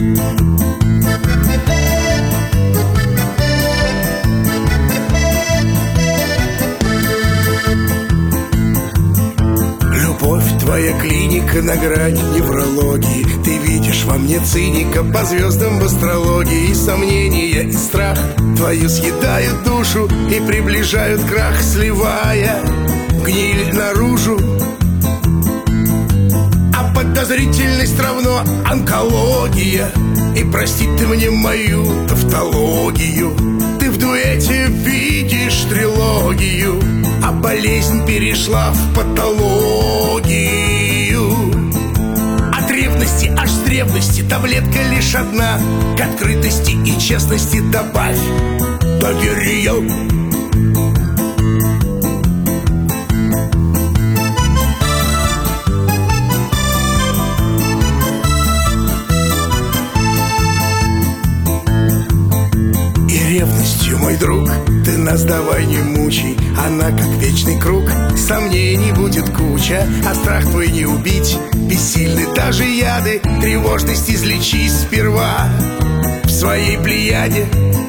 Любовь твоя клиника на грани неврологии. Ты видишь во мне циника по звездам в астрологии. И сомнения, и страх твою съедают душу и приближают крах, сливая гниль наружу. А подозрительность равно онкология. И прости ты мне мою тавтологию. Ты в дуэте видишь трилогию, а болезнь перешла в патологию. От ревности, аж с древности, таблетка лишь одна. К открытости и честности добавь доверие. Ревностью, мой друг, ты нас давай не мучай. Она как вечный круг, сомнений будет куча. А страх твой не убить, бессильны даже яды. Тревожность излечи сперва в своей плеяде.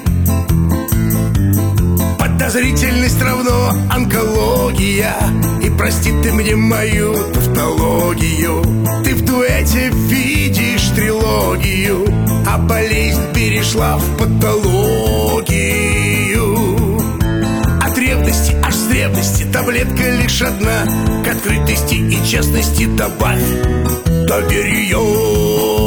Подозрительность равно онкология. И прости ты мне мою тавтологию. Ты в дуэте видишь трилогию, а болезнь перешла в патологию. От ревности, аж с древности, таблетка лишь одна. К открытости и честности добавь доверие.